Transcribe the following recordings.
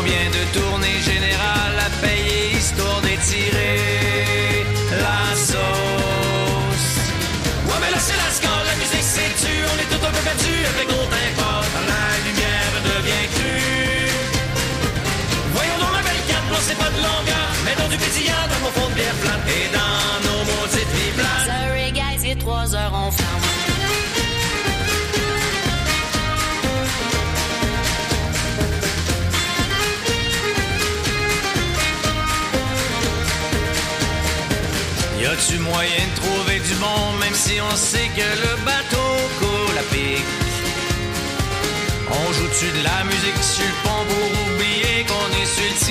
Combien de tournées générales à payer histoire d'étirer la sauce? Ouais, mais là c'est la scale, la musique c'est tu. On est tout un peu perdu avec gros t'import. Quand la lumière devient crue. Voyons donc ma belle carte, non c'est pas de longueur. Mettons du pétillant dans mon fond de bière plate. Et dans nos maudites vies plates. Sorry guys, il est 3 heures, on ferme. Y'a-tu moyen de trouver du bon, même si on sait que le bateau coule à pic? On joue-tu de la musique sur le pont pour oublier qu'on est sur le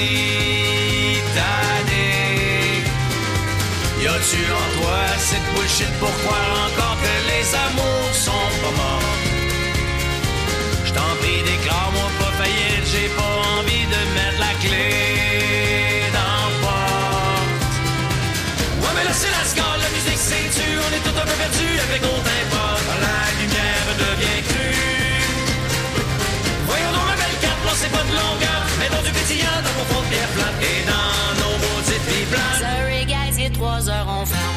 Titanic? Y'a-tu en toi cette bullshit pour croire encore que les amours sont pas morts? J't'en prie, déclare-moi pas faillite, j'ai pas envie de mettre la clé dans le porte. Ouais, mais là c'est la scale, la musique c'est tu. On est tout un peu perdu avec autre import. Quand la lumière devient crue. Voyons donc ma belle carte, là c'est pas de longueur. Mettons du pétillant dans mon fond de bière plate. Et dans nos maudites vies plates. Sorry guys, il est 3 heures, on ferme.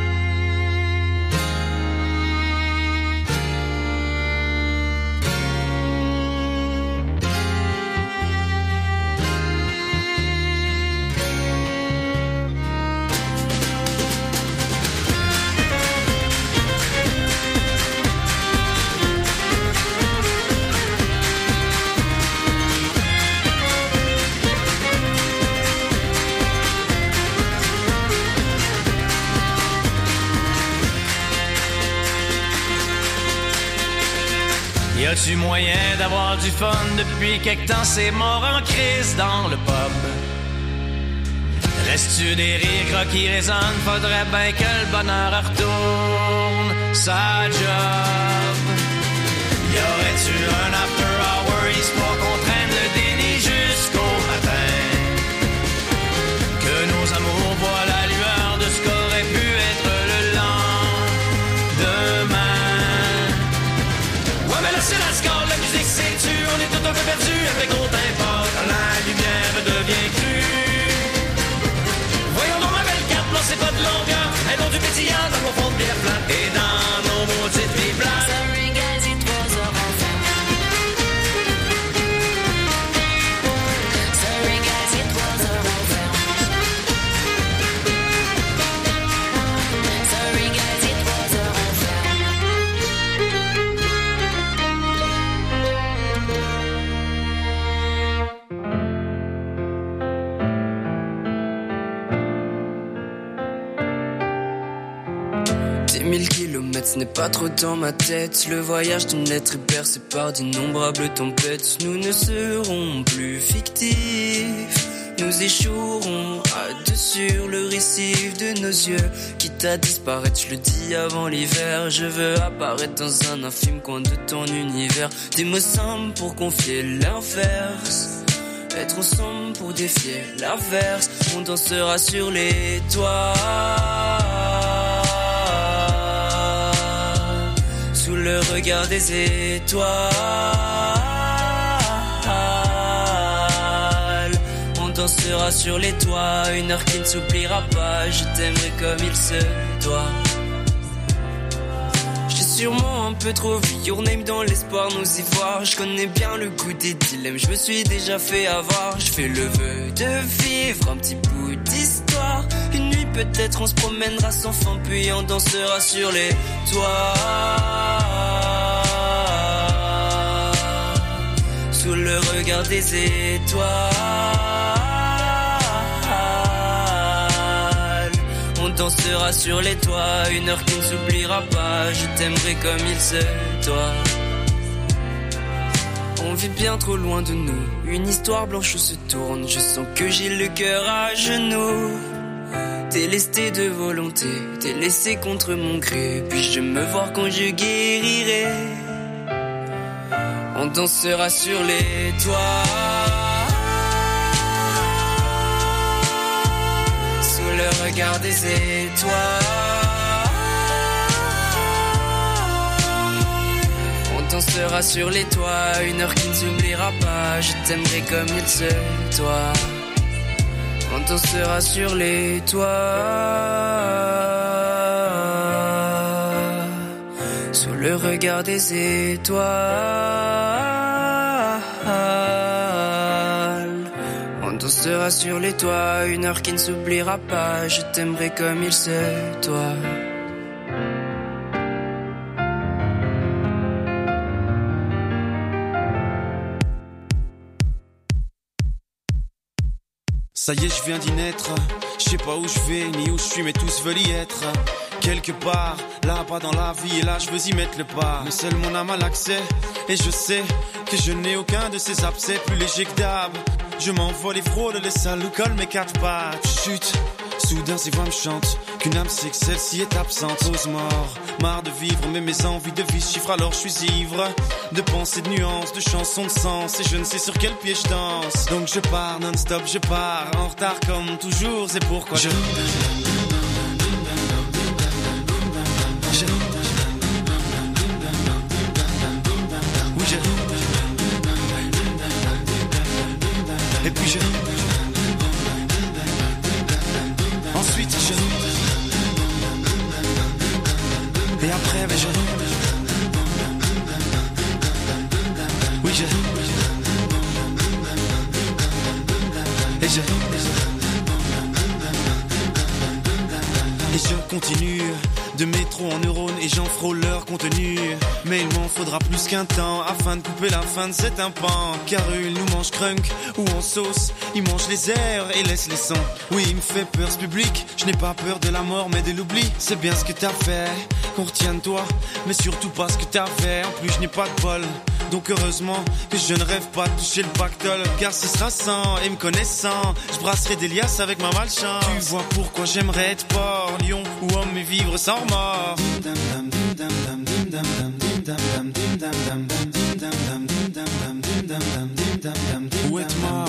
Y'a-tu moyen d'avoir du fun depuis quelque temps? C'est mort en crise dans le pub. Reste-tu des rires qui résonnent? Faudrait bien que le bonheur retourne sa job. Y'aurait-tu un after hour histoire qu'on traîne le déni jusqu'au matin? Que nos amours voient la lueur de ce qu'aurait pu être le lendemain. Ouais, mais là c'est la score, la musique c'est tu. On est tout un peu perdu avec autre import. Quand la lumière devient crue. Voyons donc ma belle carte, là c'est pas de longueur. Mettons du pétillant dans mon fond de bière plate. Et dans nos maudites vies plates. Sorry guys, il est 3 heures, on ferme. Sorry guys, il est 3 heures, on ferme. Sorry guys, il est 3 heures, on ferme. Des 1000 kilomètres, ce n'est pas trop dans ma tête. Le voyage d'une lettre est percé par d'innombrables tempêtes. Nous ne serons plus fictifs. Nous échouerons à deux sur le récif de nos yeux. Quitte à disparaître, je le dis avant l'hiver. Je veux apparaître dans un infime coin de ton univers. Des mots simples pour confier l'inverse. Être ensemble pour défier l'averse. On dansera sur les toits. Sous le regard des étoiles. On dansera sur les toits. Une heure qui ne s'oubliera pas. Je t'aimerai comme il se doit. J'ai sûrement un peu trop vu Your Name dans l'espoir nous y voir. Je connais bien le goût des dilemmes. Je me suis déjà fait avoir. Je fais le vœu de vivre un petit bout d'histoire. Une nuit peut-être on se promènera sans fin. Puis on dansera sur les toits. Sous le regard des étoiles. On dansera sur les toits. Une heure qui ne s'oubliera pas. Je t'aimerai comme il se doit. On vit bien trop loin de nous. Une histoire blanche où se tourne. Je sens que j'ai le cœur à genoux. Délesté de volonté, délaissé contre mon gré. Puis-je me voir quand je guérirai? On dansera sur les toits. Sous le regard des étoiles. On Quand on sera sur les toits, une heure qui ne s'oubliera pas, je t'aimerai comme il se doit. Quand on sera sur les toits, sous le regard des étoiles, quand on sera sur les toits, une heure qui ne s'oubliera pas, je t'aimerai comme il se doit. Ça y est, je viens d'y naître. Je sais pas où je vais, ni où je suis, mais tous veulent y être. Quelque part, là-bas dans la vie, et là je veux y mettre le pas. Mais seul mon âme a l'accès, et je sais que je n'ai aucun de ces abcès plus léger que d'hab. Je m'envole et frôle les salauds, colle mes quatre pattes. Chut, soudain ces voix me chantent qu'une âme sait que celle-ci est absente. Ose mort, marre de vivre, mais mes envies de vie chiffrent, alors je suis ivre de pensées, de nuances, de chansons, de sens, et je ne sais sur quel pied je danse. Donc je pars non-stop, je pars en retard comme toujours, c'est pourquoi je... Et puis je... Ensuite je... Et après ben je... Oui je... Et je... Et je continue de métro en neurones et j'en frôle leur contenu. Mais il m'en faudra plus qu'un temps afin de couper la fin de cet impan. Car eux, ils nous mangent crunk ou en sauce. Ils mangent les airs et laissent les sons. Oui, il me fait peur ce public. Je n'ai pas peur de la mort mais de l'oubli. C'est bien ce que t'as fait, qu'on retient de toi. Mais surtout pas ce que t'as fait. En plus, je n'ai pas de bol. Donc heureusement que je ne rêve pas de toucher le pactole. Car ce sera sans, et me connaissant, je brasserai des liasses avec ma malchance. Tu vois pourquoi j'aimerais être porc, lion ou homme et vivre sans remords. Ou être mort.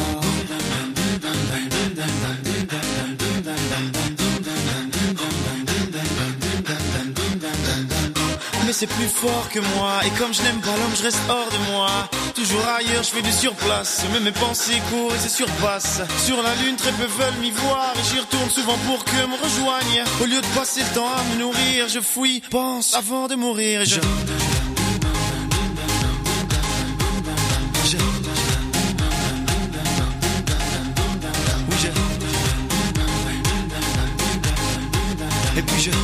Mais c'est plus fort que moi. Et comme je n'aime pas l'homme, je reste hors de moi. Toujours ailleurs, je fais du surplace. Mais mes pensées courent et se surpassent. Sur la lune, très peu veulent m'y voir. Et j'y retourne souvent pour que me rejoignent. Au lieu de passer le temps à me nourrir, je fouille, pense avant de mourir. Et je... Oui, je... Et puis je...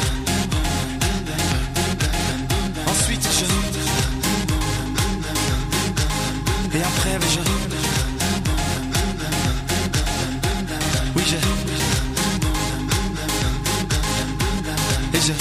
Ensuite je... Et après ben je... Oui je... Et je...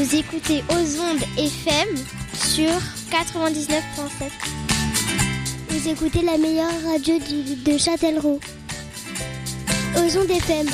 Vous écoutez aux ondes FM sur 99.7. Vous écoutez la meilleure radio de Châtellerault. Aux ondes FM.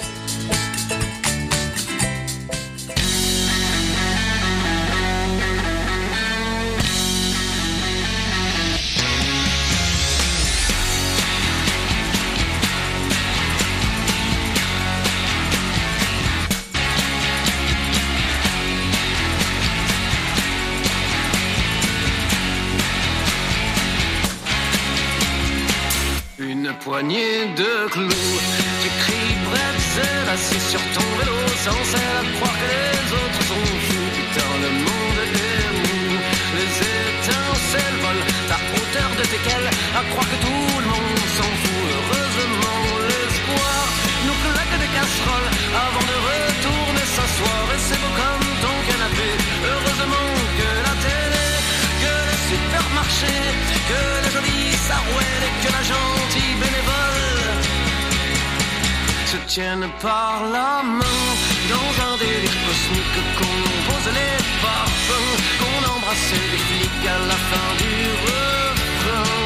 Une poignée de clous, tu cries bretzel assis sur ton vélo, sans cesse à croire que les autres sont fous. Putain, le monde est mou, les étincelles volent, ta hauteur de tes à croire que tout le monde s'en fout. Heureusement, l'espoir nous claque des casseroles avant de retourner s'asseoir. Et c'est beau comme ton canapé, heureusement que la télé, que les supermarchés, que les jolis sarouels et que la gentille bénévole se tiennent par la main dans un délire cosmique, qu'on pose les parfums, qu'on embrasse les flics à la fin du refrain.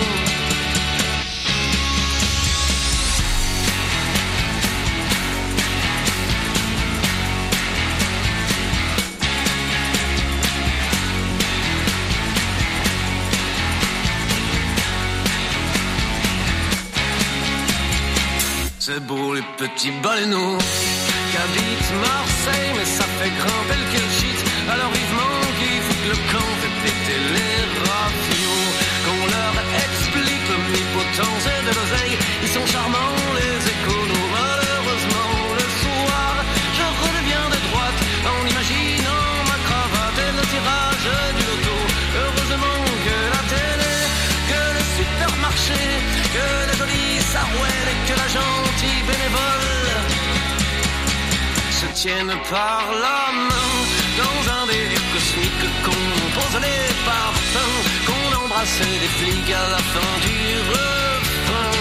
C'est beau les petits baleineaux qu'habitent Marseille, mais ça fait grimper le kirchit. Alors vivement qu'ils foutent le camp, fait péter les raffions. Qu'on leur explique l'omnipotence et de l'oseille, ils sont charmants les écolos. Malheureusement le soir, je redeviens de droite en imaginant ma cravate et le tirage du loto. Heureusement que la télé, que le supermarché, que les jolis sarouels et que la gentille bénévole se tiennent par la main dans un délire cosmique, qu'on pose les parfums, qu'on embrasse les flics à la fin du refrain.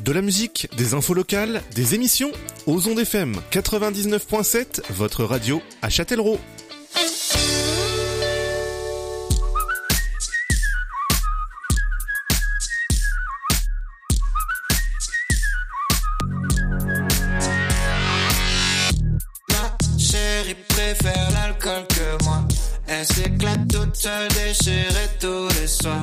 De la musique, des infos locales, des émissions. Aux ondes FM 99.7, votre radio à Châtellerault. Préfère l'alcool que moi. Elle s'éclate toute seule, déchirée tous les soirs.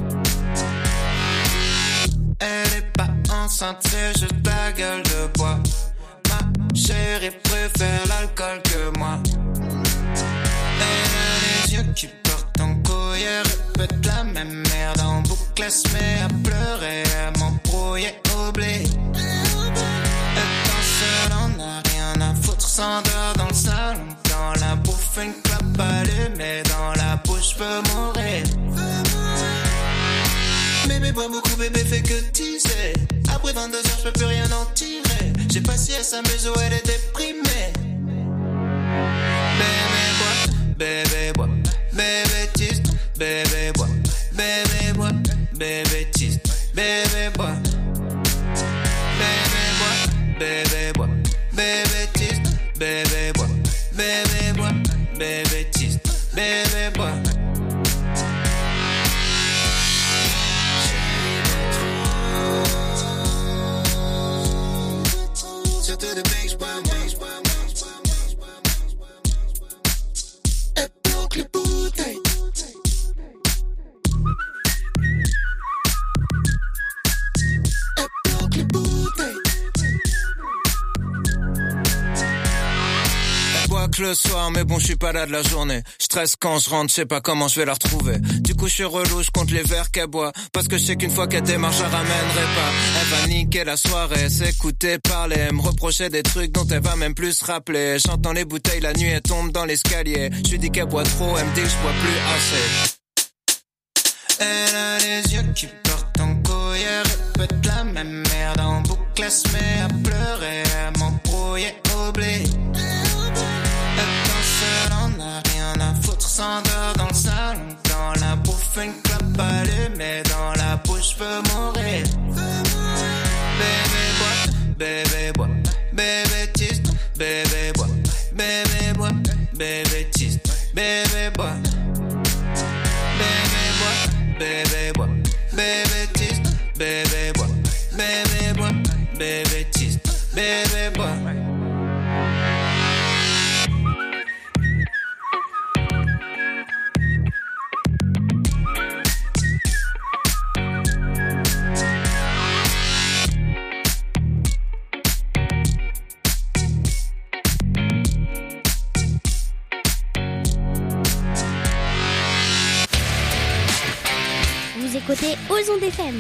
Elle est pas enceinte, c'est juste la gueule de bois. Ma chérie préfère l'alcool que moi. Elle a les yeux qui portent en couille, elle répète la même merde en boucle, elle se met à pleurer, elle m'embrouille et oublie. Elle danse seule, on n'a rien à foutre, s'endort dans le salon. Dans la bouffe, une clope allumée, dans la bouche, je peux mourir. Bébé boit beaucoup, bébé fait que teaser. Après 22 heures, je peux plus rien en tirer. J'ai pas si elle s'amuse ou elle est déprimée. Bébé boit, bébé tease, bébé boit, bébé boit, bébé tease, bébé boit. Bébé boit, bébé boit, bébé tease, bébé boit. Bébé bois, bébé tease, bébé bois. Surtout de beige bois, et bloque les bouteilles. Et bloque les bouteilles. Que le soir, mais bon, je suis pas là de la journée. Je stresse quand je rentre, je sais pas comment je vais la retrouver. Du coup, je suis relou, je compte les verres qu'elle boit. Parce que je sais qu'une fois qu'elle démarre, je la ramènerai pas. Elle va niquer la soirée, s'écouter parler, me reprocher des trucs dont elle va même plus se rappeler. J'entends les bouteilles, la nuit, elle tombe dans l'escalier. Je lui dis qu'elle boit trop, elle me dit que je bois plus assez. Elle a les yeux qui portent en couille, elle répète la même merde en boucle, elle se met à pleurer, elle m'embrouille et oublie. On n'a rien à foutre, s'endort dans le salon. Dans la bouffe, une clope allumée, dans la bouche, je peux mourir. Bébé boit, bébé tease, bébé boit, bébé boit, bébé tease, bébé boit. Bébé boit, bébé boit, bébé tease, bébé boit, bébé boit, bébé tease, bébé boit. Écoutez aux ondes FM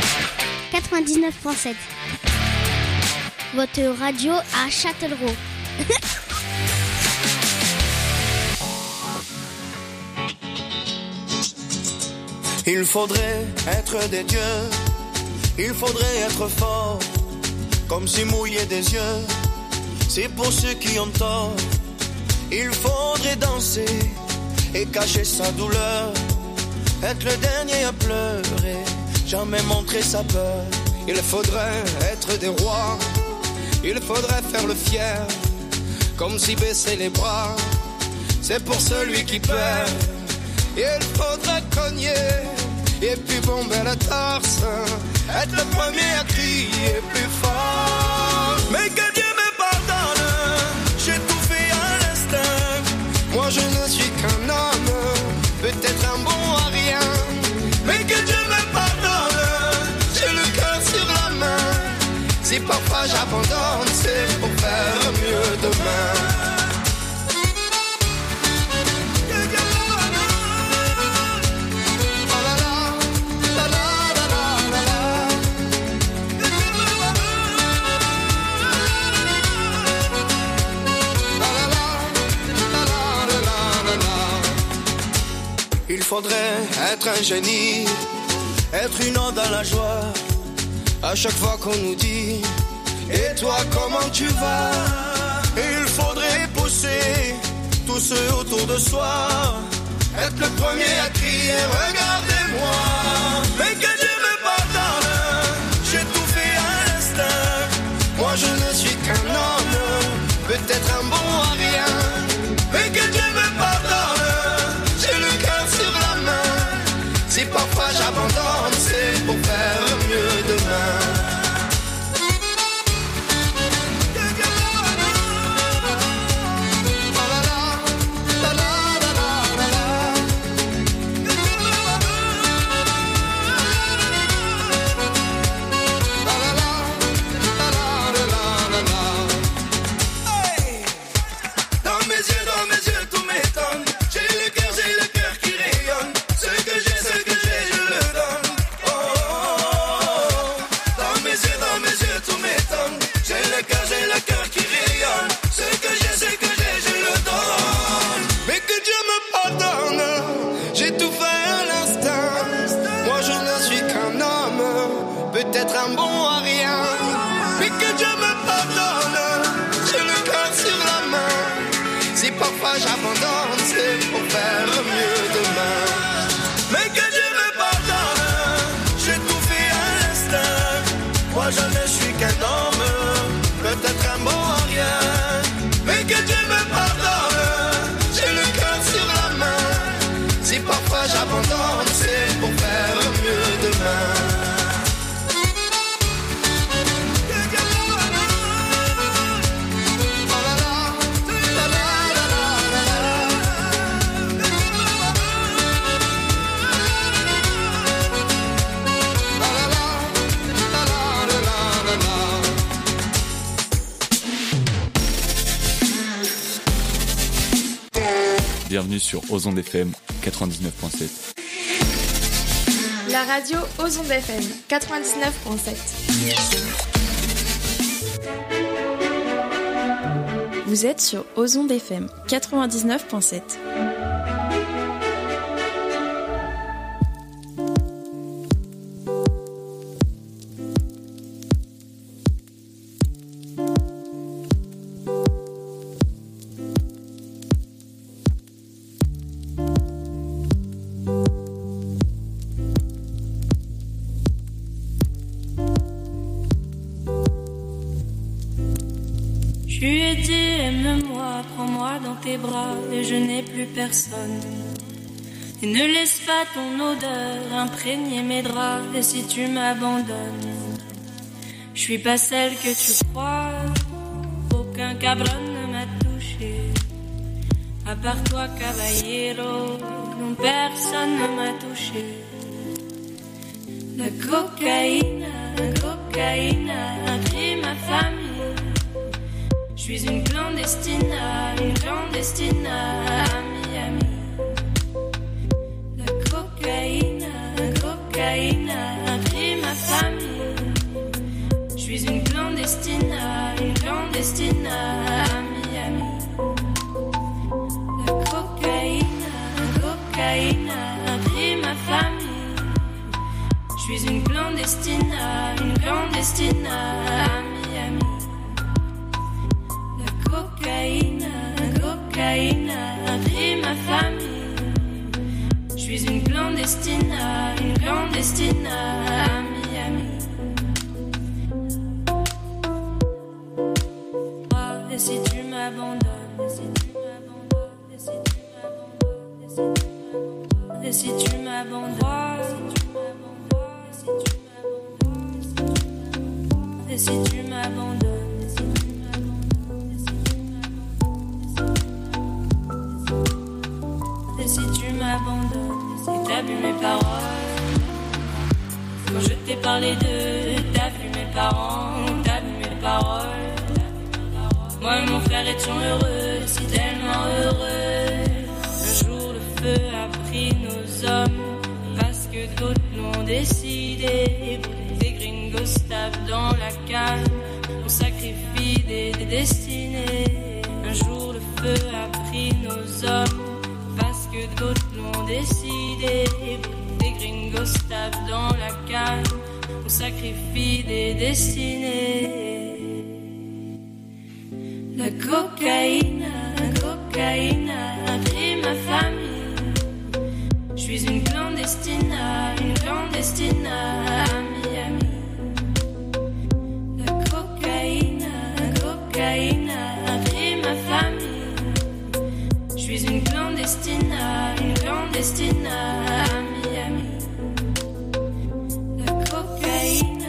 99.7, votre radio à Châtellerault. Il faudrait être des dieux, il faudrait être fort, comme si mouiller des yeux, c'est pour ceux qui ont tort. Il faudrait danser et cacher sa douleur, être le dernier à pleurer, jamais montrer sa peur. Il faudrait être des rois, il faudrait faire le fier, comme si baisser les bras, c'est pour celui qui perd. Il faudrait cogner, et puis bomber la torse, être le premier à crier plus fort. Mais que Dieu me pardonne, j'ai tout fait à l'instinct. Moi je ne suis qu'un homme, peut-être un bon à rien. Mais que Dieu me pardonne, j'ai le cœur sur la main. Si parfois j'abandonne, c'est pour faire mieux demain. Il faudrait être un génie, être une ode à la joie. À chaque fois qu'on nous dit « Et toi, comment tu vas ?» Il faudrait pousser tous ceux autour de soi, être le premier à crier « Regardez-moi !» Mais que Dieu me pardonne, j'ai tout fait à je ne suis qu'un homme, peut-être un bon à rien, mais que Dieu me pardonne. J'ai le cœur sur la main, si parfois j'abandonne, c'est pour faire mieux demain. Bienvenue sur Ozon FM 99.7. La radio Ozon FM 99.7. Vous êtes sur Ozon FM 99.7. Je lui ai dit aime-moi, prends-moi dans tes bras et je n'ai plus personne. Et ne laisse pas ton odeur imprégner mes draps. Et si tu m'abandonnes, je suis pas celle que tu crois. Aucun cabron ne m'a touché, à part toi caballero, non personne ne m'a touché. La cocaïne a pris ma famille. Je suis une clandestine à Miami. La cocaïne a pris ma famille. Je suis une clandestine à Miami. La cocaïne a pris ma famille. Je suis une clandestine à Miami. Cocaïne a pris ma famille. Je suis une clandestine à Miami. Et si tu m'abandonnes, et si tu m'abandonnes, et si tu m'abandonnes. Et si tu m'abandonnes, si t'as vu mes paroles, quand je t'ai parlé d'eux, t'as vu mes parents, t'as vu mes paroles. Moi et mon frère étions heureux, si tellement heureux. Un jour le feu a pris nos hommes, parce que d'autres l'ont décidé. Des gringos tapent dans la canne, on sacrifie des destinées. Un jour le feu a pris nos hommes, parce que d'autres l'ont décidé. Des gringos tapent dans la canne, on sacrifie des destinées. La cocaïne a pris ma famille. Je suis une clandestine à Miami. La cocaïne a pris ma famille. Je suis une clandestine à Miami. La cocaïne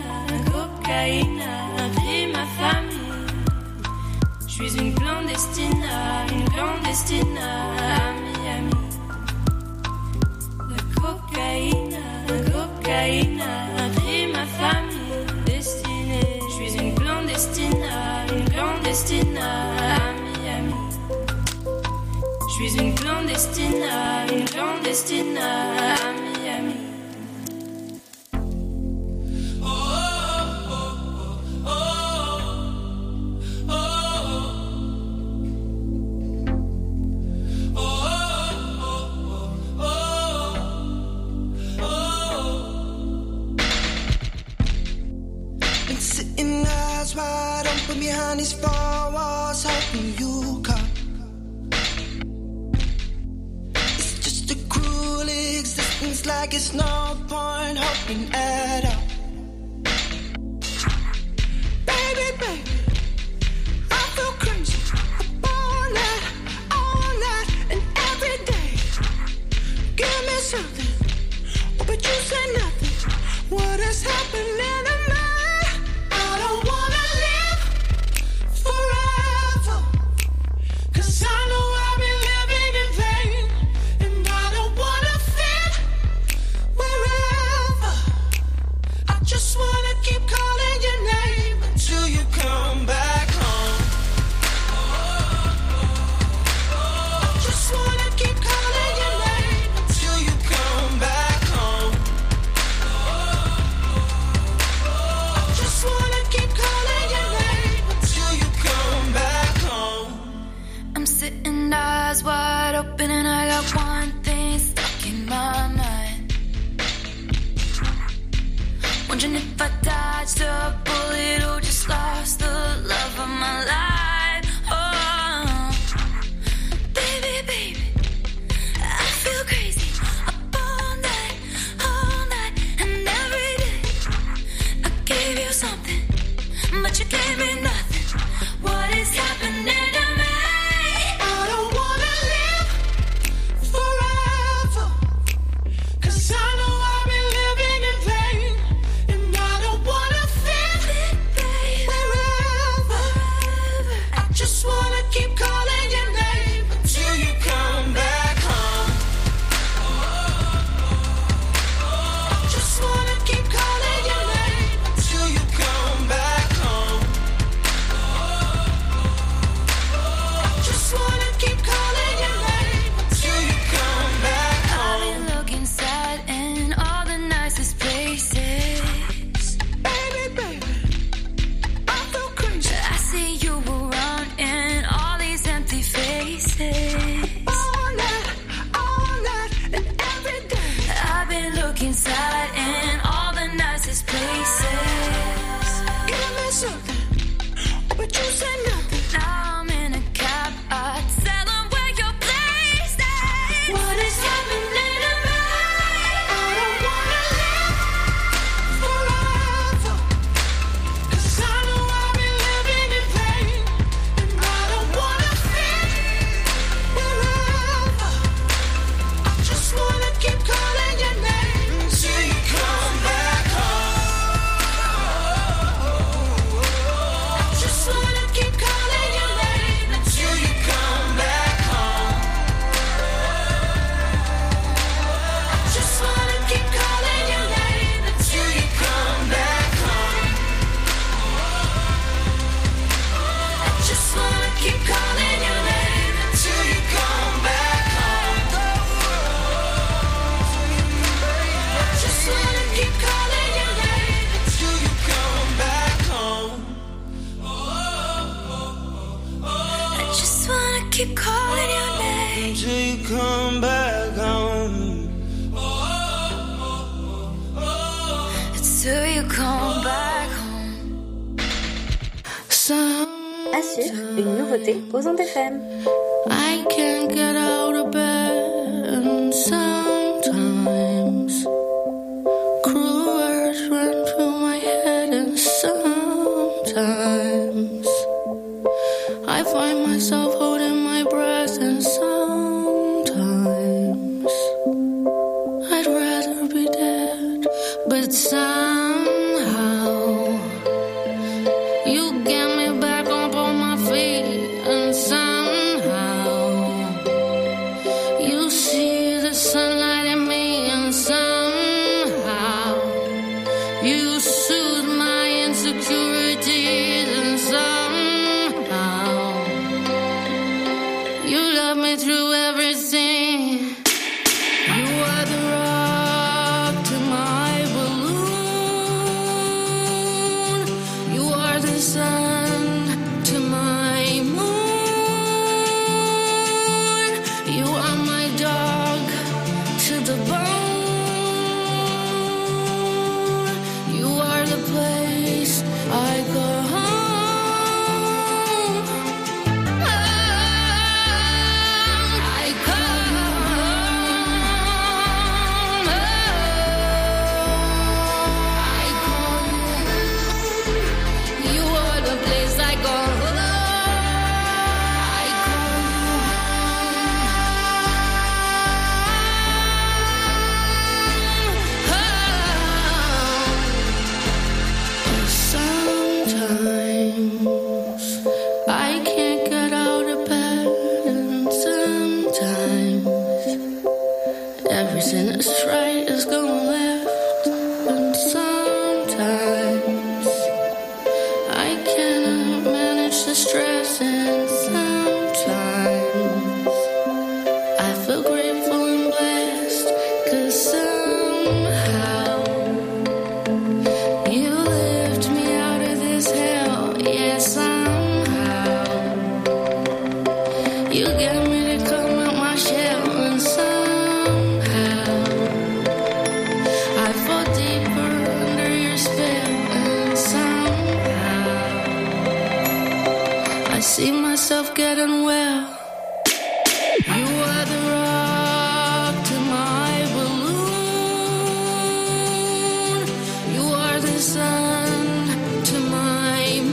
a pris ma famille. Je suis une clandestine à Miami. La cocaïne a pris ma famille. Destinée, je suis une clandestine à Miami. Je suis une clandestine à Miami. Behind these four walls, hoping you come. It's just a cruel existence, like it's no point hoping at all. but you gave me nothing. What is happening to me? I don't wanna live forever, 'cause I know I've been living in vain, and I don't wanna feel it, baby, wherever. I just wanna keep calling your name until you come back home. I just wanna keep calling your name until you come back home. I just wanna keep calling your name until you come back home. I've been looking sad in all the nicest places. Baby, baby, I feel crazy. I see you around in all these empty faces. All night and every day. I've been looking sad in all the nicest places. You meant something, but you said nothing. Now I'm in a cab, I tell them where your place is. What is happening to me? I don't wanna live forever, 'cause I know I've been living in vain, and I don't wanna feel wherever. I just wanna keep calling your name until you come back home. I just wanna keep calling your name until you come back home. I just wanna keep calling your name until you come back home. I just wanna keep calling your name until you come back home. I just wanna keep calling your name until you come back home. I just wanna keep calling your name until you come back home. Until you come back home. Assure, une nouveauté aux ondes FM. I can't get out of bed, and sometimes cruel words run through my head, and sometimes I find myself holding my breath, and sometimes I'd rather be dead, but somehow you get me back up on my feet, and somehow you see the sunlight in me, and somehow you soothe my insecurities, and somehow you love me through everything. You are the rock to my balloon. You are the sun to my moon. You are my dog to the bone. You are the place I go home. I come home. I call you. You are the place I go home. I call Sometimes I can't get out of bed, and sometimes everything that's right is going left, and sometimes I cannot manage the stress, and sometimes I feel grateful and blessed, 'cause somehow you lift me out of this hell, yeah, somehow you get me to come out my shell, and somehow I fall deeper under your spell, and somehow I see myself getting well. You are the rock to my balloon. You are the sun to my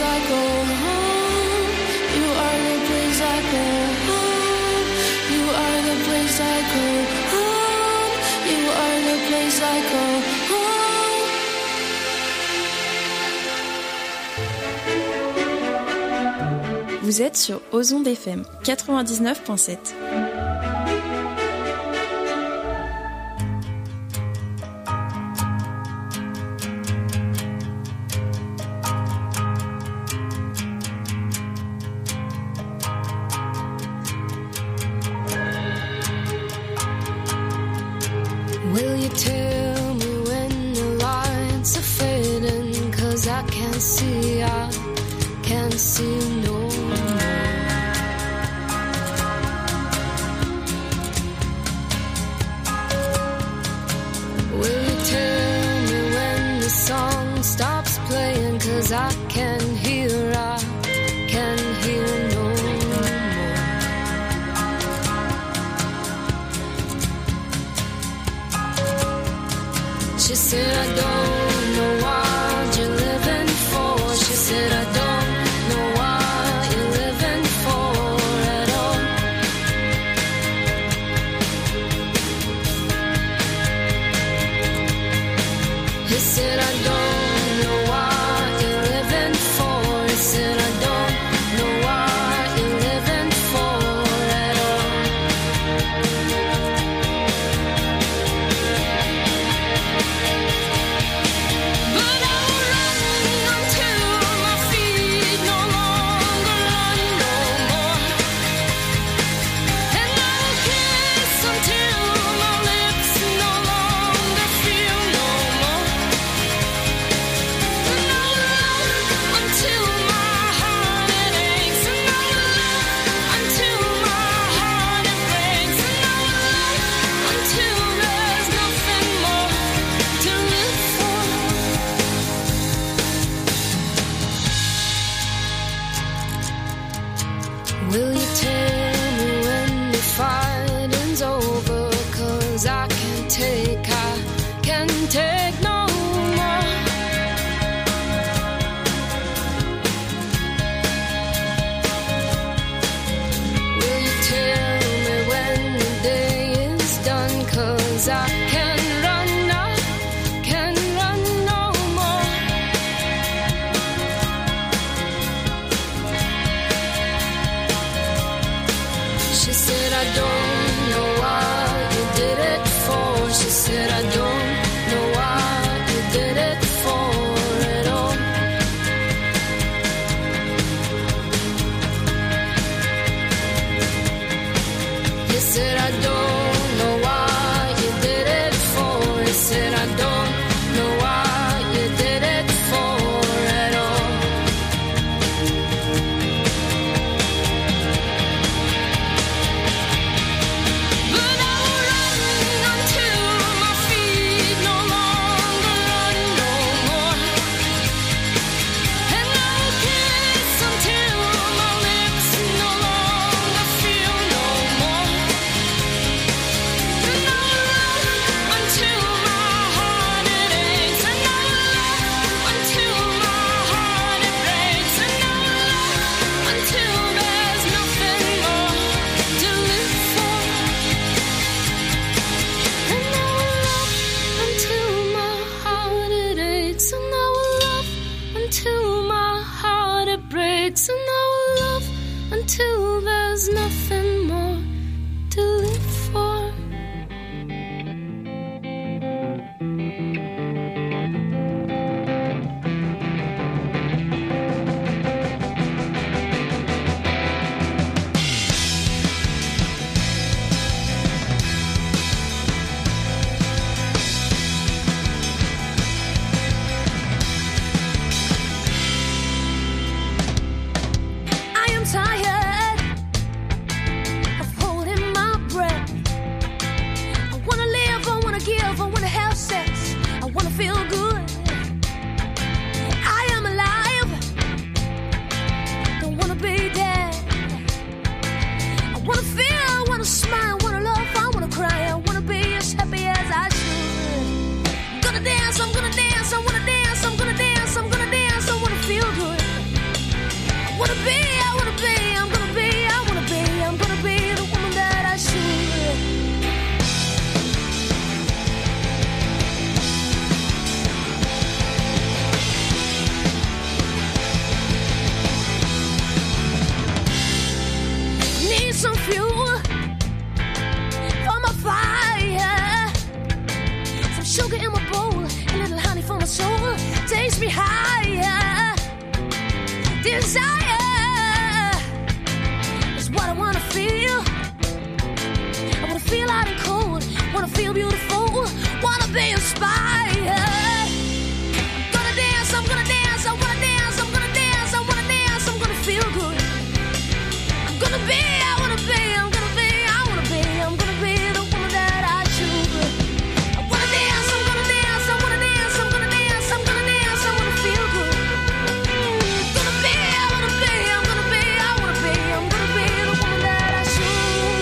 I go home. You are the place I go home. You are the place I go home. You are the place I go home. Vous êtes sur Ozon FM 99.7. Will you tell me when the lights are fading? 'Cause I can't see no more. Will you tell me when the song stops playing? 'Cause I can't hear no more. She said, I don't know what you're living for. She said, I don't know what you're living for at all. He said, I don't know what you're living for. He said, I don't know what you're living for at all. But I will run until my feet no longer run no more. And I will kiss until my lips no longer feel no more. And I will love until my heart it aches. And I will love until my heart it breaks. And I will love until there's nothing more to live for. Will you tell me when the fighting's over? 'Cause I can't take no more. Will you tell me when the day is done? 'Cause I can't run no more. She said, I don't know what you did it for. She said, I don't know what you did it for at all. He said, I don't know what you did it for. He said, I don't know what you did it for at all. But I will run until my feet no longer run no more. And I will kiss until my lips no longer feel no more. desire is what I wanna feel. I wanna feel hot and cold, wanna feel beautiful, wanna be inspired. I'm gonna dance, I'm gonna dance, I wanna dance, I'm gonna dance, I wanna dance, I'm gonna feel good. I'm gonna be, I wanna be, I'm gonna be, I wanna be, I'm gonna be the woman that I choose. I wanna dance, I'm gonna dance, I wanna dance, I'm gonna dance, I'm gonna dance, I wanna feel good. I'm gonna be, I wanna be, I'm gonna be, I wanna be, I'm gonna be the woman that I choose.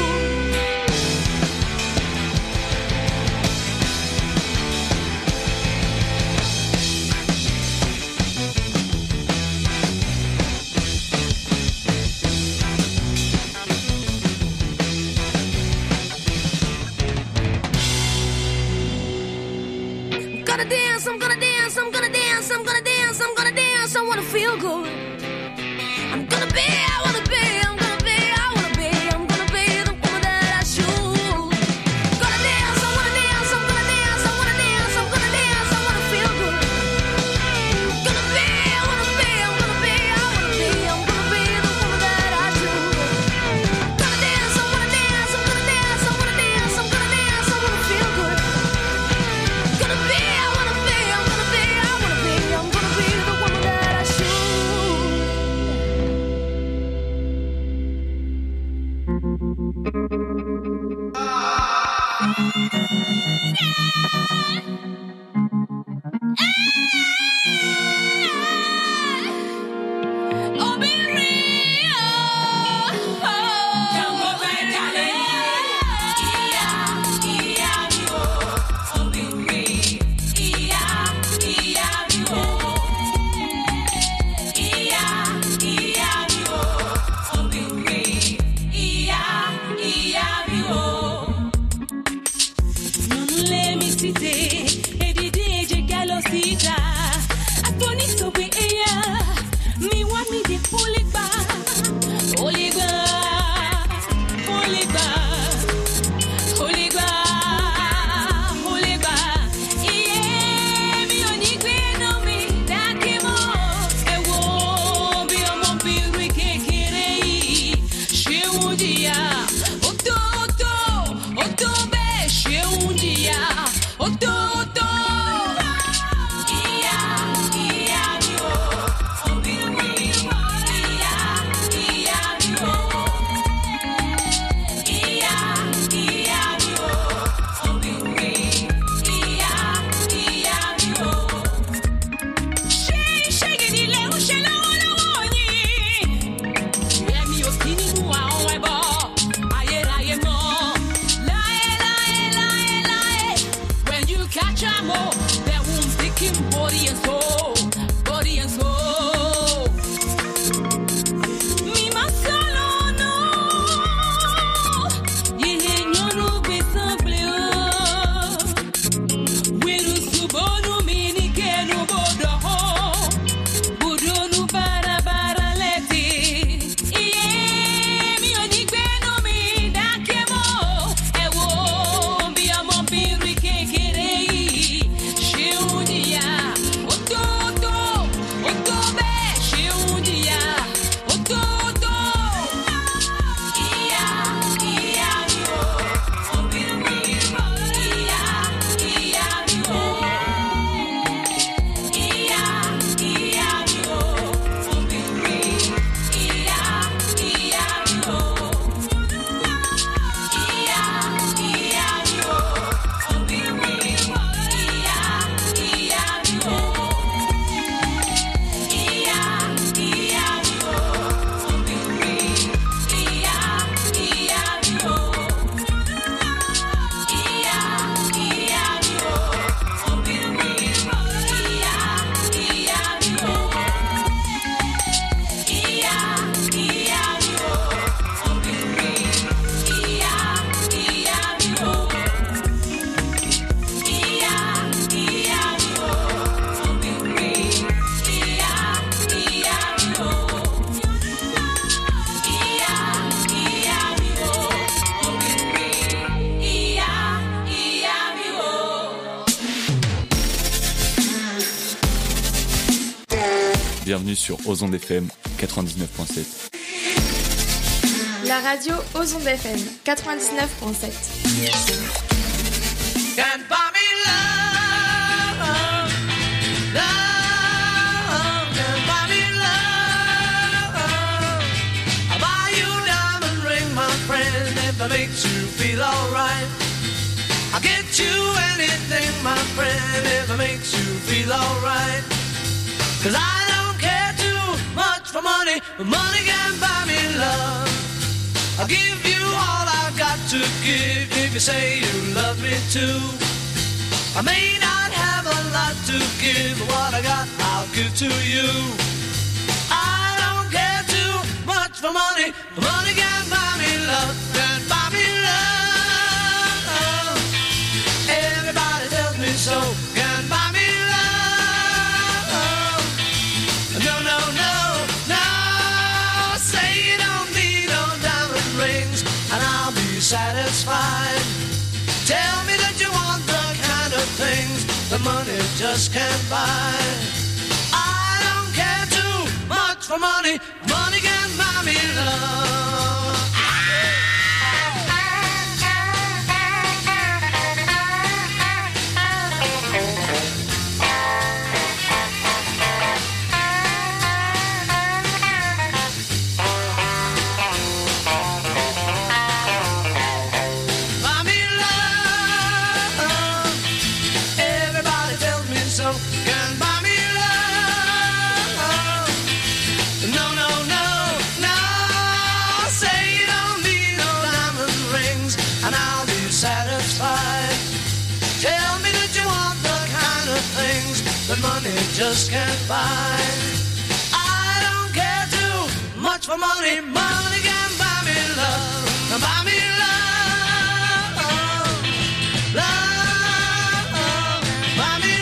I'm gonna dance, I'm gonna dance, I'm gonna dance, I'm gonna dance, I'm gonna dance, I wanna feel good. I'm gonna be, I wanna be, I'm gonna be, I wanna be, I'm gonna be the woman that I choose. Gonna dance, I wanna dance, I'm gonna dance, I wanna dance, I'm gonna dance, I wanna feel good. Gonna be, I wanna be, I'm gonna be, I wanna be, I'm gonna be the woman that I choose. Gonna dance, I wanna dance, I'm gonna dance, I wanna dance, I'm gonna dance, I wanna feel good. Gonna be, I wanna be, I'm gonna be, I wanna be, I'm gonna be the woman that I choose. Oh, be real. Come on, darling. Oh, be real. Non le mi site e di DJ galosita. Atoni sobe eya. Mi wa mi de poligba. Poligba. Poligba. Poligba. Poligba. Iye mi oni gbe no mi dakimo. Ewo bi omo bi ri kekere yi. Ṣé un dia. Oto oto. Oto be ṣé un dia. Oto oto. Iya iya mi o. Obi mi iya iya mi o. Iya iya mi o. Obi mi iya iya mi o. Ṣé gidi lẹ ń ṣe lọ́wọ́lọ́wọ́ yín? Èmi ò sí nínú àwọn ẹbọ ayérayé mọ́. Láé láé láé láé. When you catch a mo, they won't pick him body and soul, body and soul. Mi ma solo no. Yeye nyonu be simple o. Wiru subonu mi ni kenu bodo ho. Bodo nu bara bara leti. Iye mi oni gbenu mi dakemo. Ewo bi ọmọ bi ri kekere yi. Ṣé un dia. Oto oto. Oto be ṣé un dia. Oto oto. Iya iya mi o. Obi mi iya iya mi o. Iya iya mi o. Obi mi iya iya mi o. Iya iya mi o. Obi mi iya iya mi o. Iya iya mi o. Obi mi iya iya mi o. Iya iya mi o. Obi mi iya iya mi o. Iya iya mi o. Obi mi iya iya mi o. Iya iya mi o. Obi mi iya iya mi o. Iya iya mi o. Obi mi iya iya mi o. Bienvenue sur Ozon FM 99.7. La radio aux ondes FM 99.7. Can't buy me love, love, can't buy me love. I'll buy you a diamond ring, my friend, if it makes you feel alright. I'll get you anything, my friend, if it makes you feel alright. 'Cause I don't care too much for money, but money can't buy me love. I'll give you all I've got to give if you say you love me too. I may not have a lot to give, but what I got I'll give to you. I don't care too much for money, but money can't buy me love, can't buy me love. Everybody tells me so, can't buy me love. No, no, no, no, say you don't need no diamond rings and I'll be satisfied. Tell me that you want the kind of things that money just can't buy. I don't care too much for money, money can't buy me love. That money just can't buy. I don't care too much for money, money can buy me love, buy me love, love, buy me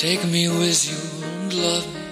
Take me with you and love me.